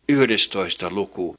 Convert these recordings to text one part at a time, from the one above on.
11. luku.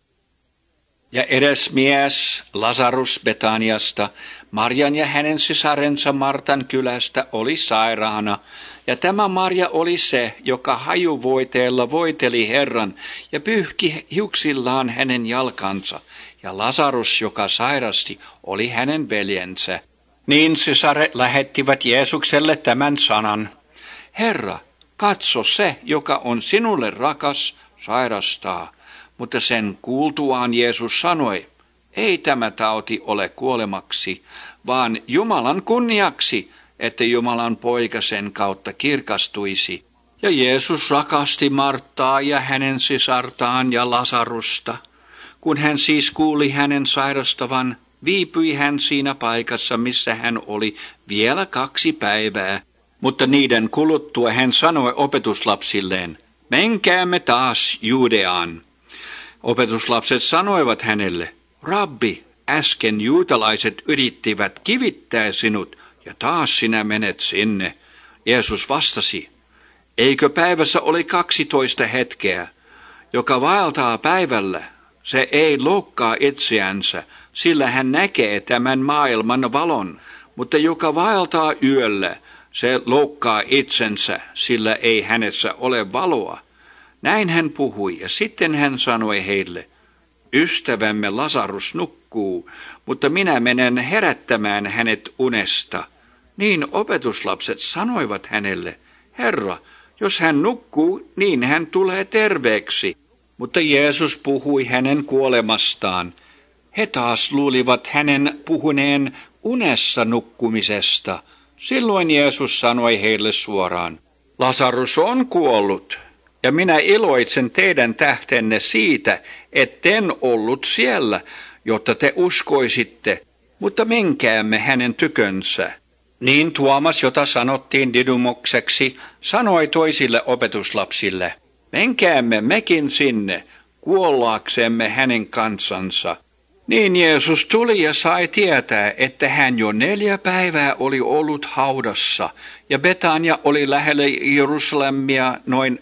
Ja edes mies Lasarus Betaniasta, Marjan ja hänen sisarensa Martan kylästä, oli sairaana. Ja tämä Marja oli se, joka hajuvoiteella voiteli Herran ja pyyhki hiuksillaan hänen jalkansa. Ja Lasarus, joka sairasti, oli hänen veljensä. Niin sisaret lähettivät Jeesukselle tämän sanan: Herra, katso, se, joka on sinulle rakas, sairastaa. Mutta sen kuultuaan Jeesus sanoi: ei tämä tauti ole kuolemaksi, vaan Jumalan kunniaksi, että Jumalan poika sen kautta kirkastuisi. Ja Jeesus rakasti Marttaa ja hänen sisartaan ja Lasarusta. Kun hän siis kuuli hänen sairastavan, viipyi hän siinä paikassa, missä hän oli, vielä 2 päivää. Mutta niiden kuluttua hän sanoi opetuslapsilleen: menkäämme taas Juudeaan. Opetuslapset sanoivat hänelle: Rabbi, äsken juutalaiset yrittivät kivittää sinut, ja taas sinä menet sinne. Jeesus vastasi: eikö päivässä ole 12 hetkeä? Joka vaeltaa päivällä, se ei loukkaa itseänsä, sillä hän näkee tämän maailman valon. Mutta joka vaeltaa yöllä, se loukkaa itsensä, sillä ei hänessä ole valoa. Näin hän puhui, ja sitten hän sanoi heille: ystävämme Lasarus nukkuu, mutta minä menen herättämään hänet unesta. Niin opetuslapset sanoivat hänelle: Herra, jos hän nukkuu, niin hän tulee terveeksi. Mutta Jeesus puhui hänen kuolemastaan. He taas luulivat hänen puhuneen unessa nukkumisesta. Silloin Jeesus sanoi heille suoraan: Lasarus on kuollut. Ja minä iloitsen teidän tähtenne siitä, etten ollut siellä, jotta te uskoisitte, mutta menkäämme hänen tykönsä. Niin Tuomas, jota sanottiin Didymokseksi, sanoi toisille opetuslapsille: menkäämme mekin sinne, kuollaaksemme hänen kansansa. Niin Jeesus tuli ja sai tietää, että hän jo 4 päivää oli ollut haudassa, ja Betania oli lähellä Jerusalemia noin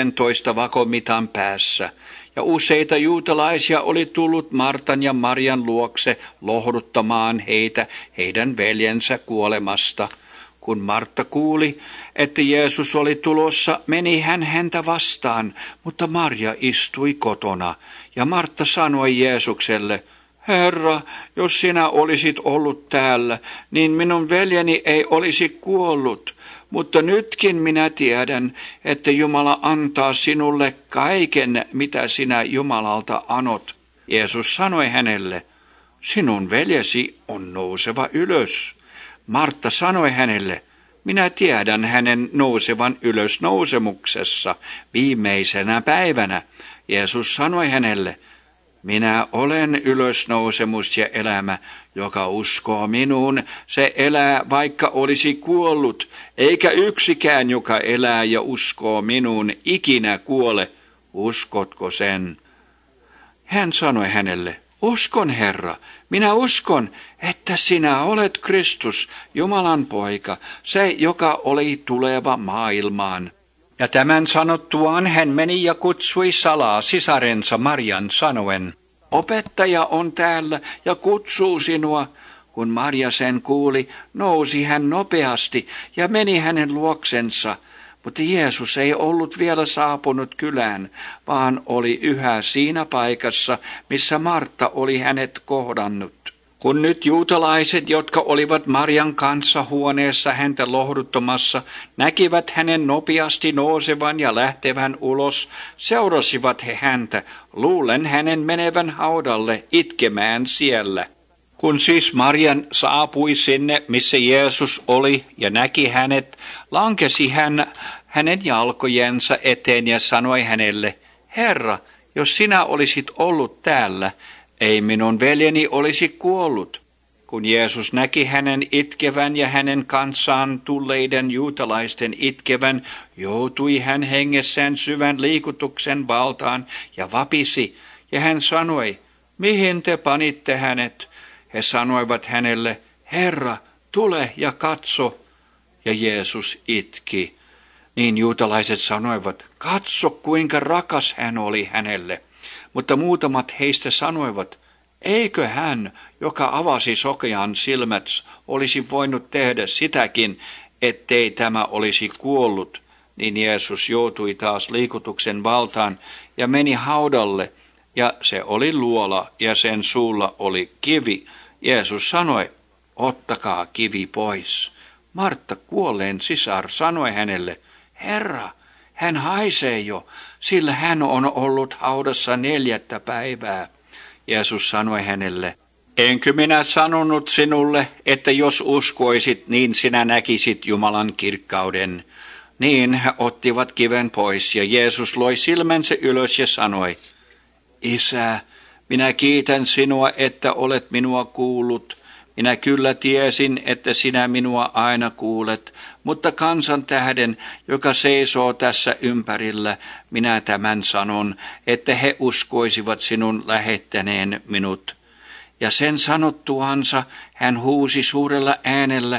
15 vakomitan päässä. Ja useita juutalaisia oli tullut Martan ja Marian luokse lohduttamaan heitä heidän veljensä kuolemasta. Kun Martta kuuli, että Jeesus oli tulossa, meni hän häntä vastaan, mutta Maria istui kotona. Ja Martta sanoi Jeesukselle: Herra, jos sinä olisit ollut täällä, niin minun veljeni ei olisi kuollut. Mutta nytkin minä tiedän, että Jumala antaa sinulle kaiken, mitä sinä Jumalalta anot. Jeesus sanoi hänelle: sinun veljesi on nouseva ylös. Martta sanoi hänelle: minä tiedän hänen nousevan ylös nousemuksessa viimeisenä päivänä. Jeesus sanoi hänelle: minä olen ylösnousemus ja elämä, joka uskoo minuun, se elää vaikka olisi kuollut, eikä yksikään, joka elää ja uskoo minuun, ikinä kuole. Uskotko sen? Hän sanoi hänelle: uskon, Herra, minä uskon, että sinä olet Kristus, Jumalan poika, se, joka oli tuleva maailmaan. Ja tämän sanottuaan hän meni ja kutsui salaa sisarensa Marjan sanoen: opettaja on täällä ja kutsuu sinua. Kun Marja sen kuuli, nousi hän nopeasti ja meni hänen luoksensa. Mutta Jeesus ei ollut vielä saapunut kylään, vaan oli yhä siinä paikassa, missä Martta oli hänet kohdannut. Kun nyt juutalaiset, jotka olivat Marjan kanssa huoneessa häntä lohduttamassa, näkivät hänen nopeasti nousevan ja lähtevän ulos, seurasivat he häntä, luulen hänen menevän haudalle itkemään siellä. Kun siis Marjan saapui sinne, missä Jeesus oli, ja näki hänet, lankesi hän hänen jalkojensa eteen ja sanoi hänelle: Herra, jos sinä olisit ollut täällä, ei minun veljeni olisi kuollut. Kun Jeesus näki hänen itkevän ja hänen kanssaan tulleiden juutalaisten itkevän, joutui hän hengessään syvän liikutuksen valtaan ja vapisi. Ja hän sanoi: mihin te panitte hänet? He sanoivat hänelle: Herra, tule ja katso. Ja Jeesus itki. Niin juutalaiset sanoivat, katso kuinka rakas hän oli hänelle. Mutta muutamat heistä sanoivat, eikö hän, joka avasi sokean silmät, olisi voinut tehdä sitäkin, ettei tämä olisi kuollut. Niin Jeesus joutui taas liikutuksen valtaan ja meni haudalle, ja se oli luola ja sen suulla oli kivi. Jeesus sanoi, ottakaa kivi pois. Martta, kuolleen sisar, sanoi hänelle, Herra, hän haisee jo, sillä hän on ollut haudassa 4 päivää. Jeesus sanoi hänelle, enkö minä sanonut sinulle, että jos uskoisit, niin sinä näkisit Jumalan kirkkauden. Niin he ottivat kiven pois, ja Jeesus loi silmänsä ylös ja sanoi, Isä, minä kiitän sinua, että olet minua kuullut. Minä kyllä tiesin, että sinä minua aina kuulet, mutta kansan tähden, joka seisoo tässä ympärillä, minä tämän sanon, että he uskoisivat sinun lähettäneen minut. Ja sen sanottuansa hän huusi suurella äänellä,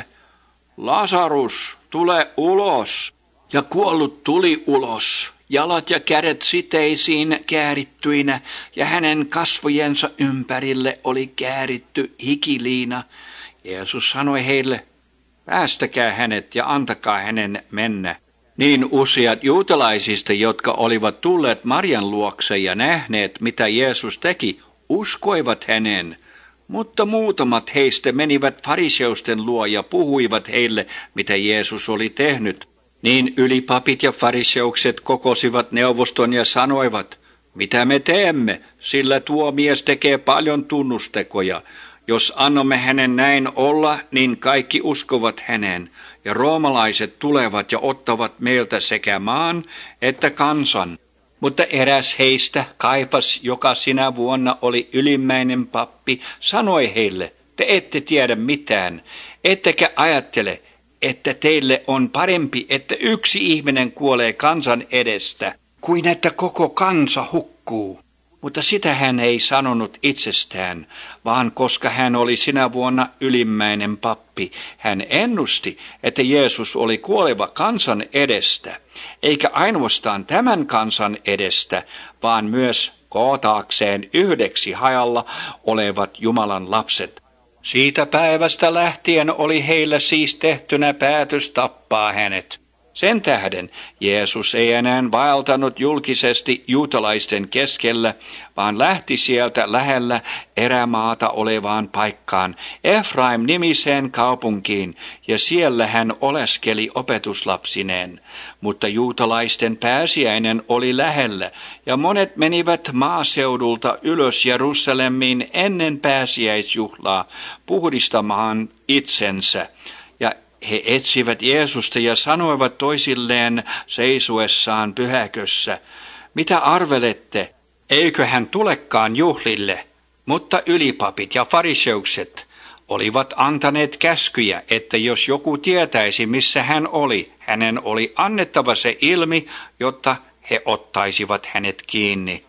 Lasarus, tule ulos! Ja kuollut tuli ulos, jalat ja kädet siteisiin käärittyinä, ja hänen kasvojensa ympärille oli kääritty hikiliina. Jeesus sanoi heille, päästäkää hänet ja antakaa hänen mennä. Niin useat juutalaisista, jotka olivat tulleet Marian luokse ja nähneet, mitä Jeesus teki, uskoivat häneen. Mutta muutamat heistä menivät fariseusten luo ja puhuivat heille, mitä Jeesus oli tehnyt. Niin ylipapit ja fariseukset kokosivat neuvoston ja sanoivat, mitä me teemme, sillä tuo mies tekee paljon tunnustekoja. Jos annamme hänen näin olla, niin kaikki uskovat häneen, ja roomalaiset tulevat ja ottavat meiltä sekä maan että kansan. Mutta eräs heistä, Kaifas, joka sinä vuonna oli ylimmäinen pappi, sanoi heille, te ette tiedä mitään, ettekä ajattele, että teille on parempi, että yksi ihminen kuolee kansan edestä, kuin että koko kansa hukkuu. Mutta sitä hän ei sanonut itsestään, vaan koska hän oli sinä vuonna ylimmäinen pappi, hän ennusti, että Jeesus oli kuoleva kansan edestä, eikä ainoastaan tämän kansan edestä, vaan myös kootaakseen yhdeksi hajalla olevat Jumalan lapset. Siitä päivästä lähtien oli heillä siis tehtynä päätös tappaa hänet. Sen tähden Jeesus ei enää vaeltanut julkisesti juutalaisten keskellä, vaan lähti sieltä lähellä erämaata olevaan paikkaan, Efraim-nimiseen kaupunkiin, ja siellä hän oleskeli opetuslapsineen. Mutta juutalaisten pääsiäinen oli lähellä, ja monet menivät maaseudulta ylös Jerusalemiin ennen pääsiäisjuhlaa puhdistamaan itsensä. Ja he etsivät Jeesusta ja sanoivat toisilleen seisoessaan pyhäkössä, mitä arvelette, eikö hän tulekaan juhlille? Mutta ylipapit ja fariseukset olivat antaneet käskyjä, että jos joku tietäisi, missä hän oli, hänen oli annettava se ilmi, jotta he ottaisivat hänet kiinni.